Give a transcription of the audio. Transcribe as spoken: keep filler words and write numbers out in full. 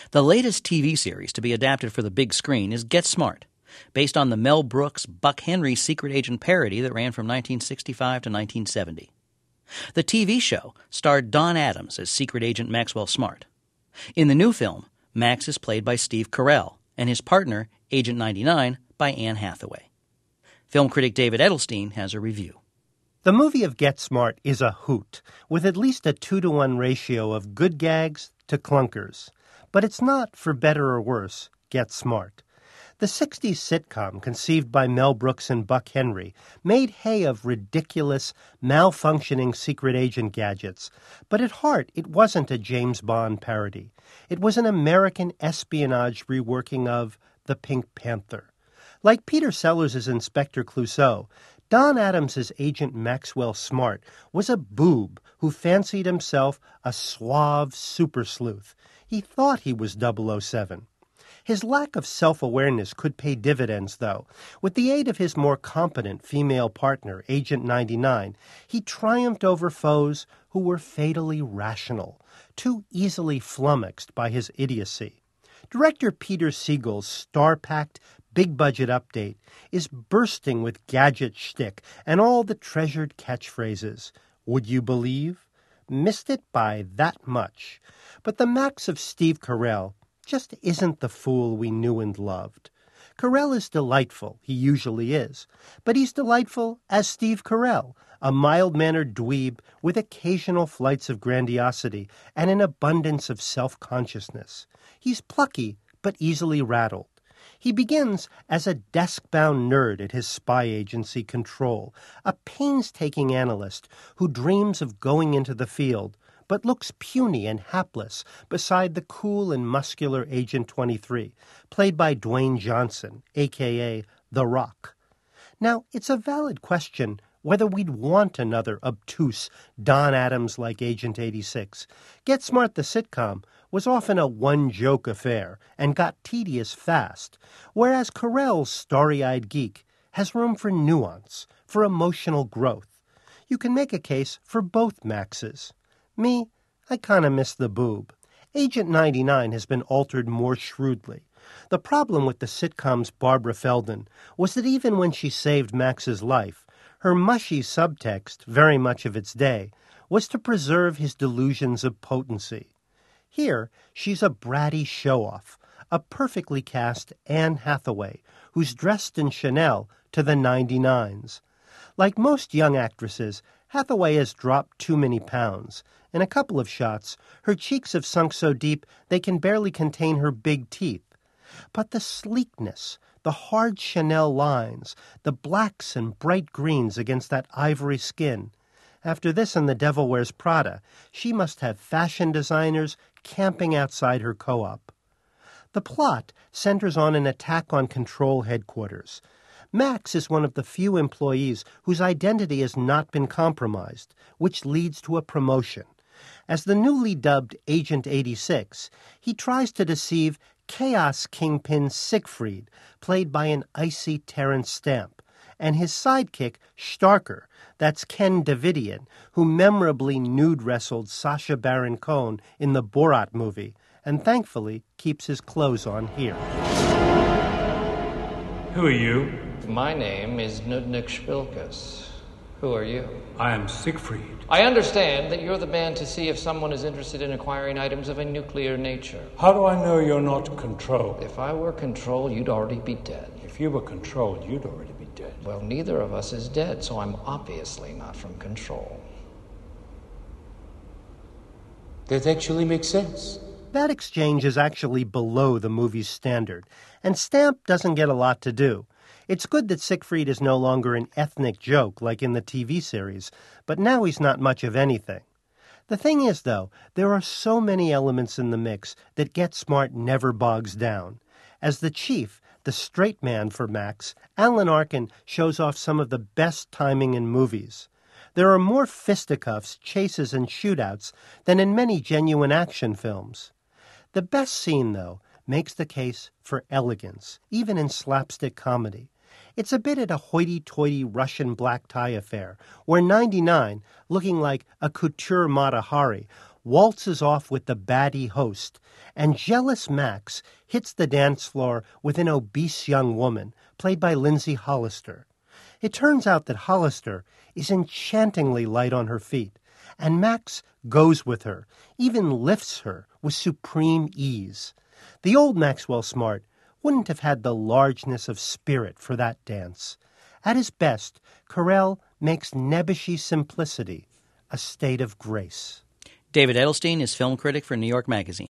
The latest T V series to be adapted for the big screen is Get Smart, based on the Mel Brooks Buck Henry secret agent parody that ran from nineteen sixty-five to nineteen seventy. The T V show starred Don Adams as secret agent Maxwell Smart. In the new film, Max is played by Steve Carell, and his partner, Agent ninety-nine, by Anne Hathaway. Film critic David Edelstein has a review. The movie of Get Smart is a hoot, with at least a two to one ratio of good gags to clunkers. But it's not, for better or worse, Get Smart. The sixties sitcom, conceived by Mel Brooks and Buck Henry, made hay of ridiculous, malfunctioning secret agent gadgets. But at heart, it wasn't a James Bond parody. It was an American espionage reworking of The Pink Panther. Like Peter Sellers' Inspector Clouseau, Don Adams' agent Maxwell Smart was a boob who fancied himself a suave super sleuth. He thought he was double oh seven. His lack of self-awareness could pay dividends, though. With the aid of his more competent female partner, Agent ninety-nine, he triumphed over foes who were fatally rational, too easily flummoxed by his idiocy. Director Peter Siegel's star-packed, big-budget update is bursting with gadget shtick and all the treasured catchphrases. Would you believe? Missed it by that much. But the Max of Steve Carell just isn't the fool we knew and loved. Carell is delightful, he usually is, but he's delightful as Steve Carell, a mild-mannered dweeb with occasional flights of grandiosity and an abundance of self-consciousness. He's plucky, but easily rattled. He begins as a desk-bound nerd at his spy agency Control, a painstaking analyst who dreams of going into the field, but looks puny and hapless beside the cool and muscular Agent twenty-three, played by Dwayne Johnson, a k a. The Rock. Now, it's a valid question whether we'd want another obtuse Don Adams-like Agent eighty-six. Get Smart the sitcom was often a one-joke affair and got tedious fast, whereas Carell's starry-eyed geek has room for nuance, for emotional growth. You can make a case for both Maxes. Me, I kind of miss the boob. Agent ninety-nine has been altered more shrewdly. The problem with the sitcom's Barbara Feldon was that even when she saved Max's life, her mushy subtext, very much of its day, was to preserve his delusions of potency. Here, she's a bratty show-off, a perfectly cast Anne Hathaway, who's dressed in Chanel to the ninety-nines. Like most young actresses, Hathaway has dropped too many pounds. In a couple of shots, her cheeks have sunk so deep they can barely contain her big teeth. But the sleekness, the hard Chanel lines, the blacks and bright greens against that ivory skin. After this and The Devil Wears Prada, she must have fashion designers camping outside her co-op. The plot centers on an attack on Control headquarters. Max is one of the few employees whose identity has not been compromised, which leads to a promotion. As the newly dubbed Agent eighty-six, he tries to deceive Chaos Kingpin Siegfried, played by an icy Terrence Stamp, and his sidekick, Starker, that's Ken Davidian, who memorably nude-wrestled Sacha Baron Cohen in the Borat movie, and thankfully keeps his clothes on here. Who are you? My name is Nudnik Spilkus. Who are you? I am Siegfried. I understand that you're the man to see if someone is interested in acquiring items of a nuclear nature. How do I know you're not Control? If I were Control, you'd already be dead. If you were Control, you'd already be dead. Well, neither of us is dead, so I'm obviously not from Control. That actually makes sense. That exchange is actually below the movie's standard, and Stamp doesn't get a lot to do. It's good that Siegfried is no longer an ethnic joke like in the T V series, but now he's not much of anything. The thing is, though, there are so many elements in the mix that Get Smart never bogs down. As the chief, the straight man for Max, Alan Arkin shows off some of the best timing in movies. There are more fisticuffs, chases, and shootouts than in many genuine action films. The best scene, though, makes the case for elegance, even in slapstick comedy. It's a bit at a hoity-toity Russian black tie affair, where ninety-nine, looking like a couture Mata Hari, waltzes off with the baddie host, and jealous Max hits the dance floor with an obese young woman, played by Lindsay Hollister. It turns out that Hollister is enchantingly light on her feet, and Max goes with her, even lifts her with supreme ease. The old Maxwell Smart wouldn't have had the largeness of spirit for that dance. At his best, Carell makes nebbishy simplicity a state of grace. David Edelstein is film critic for New York Magazine.